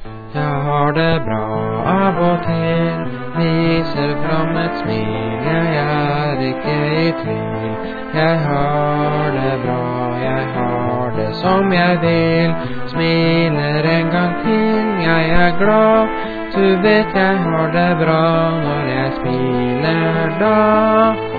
Jeg har det bra av og til, viser fram et smil, jeg er ikke i tvil. Jeg har det bra, jeg har det som jeg vil, smiler en gang til, jeg er glad. Du vet jeg har det bra når jeg smiler da.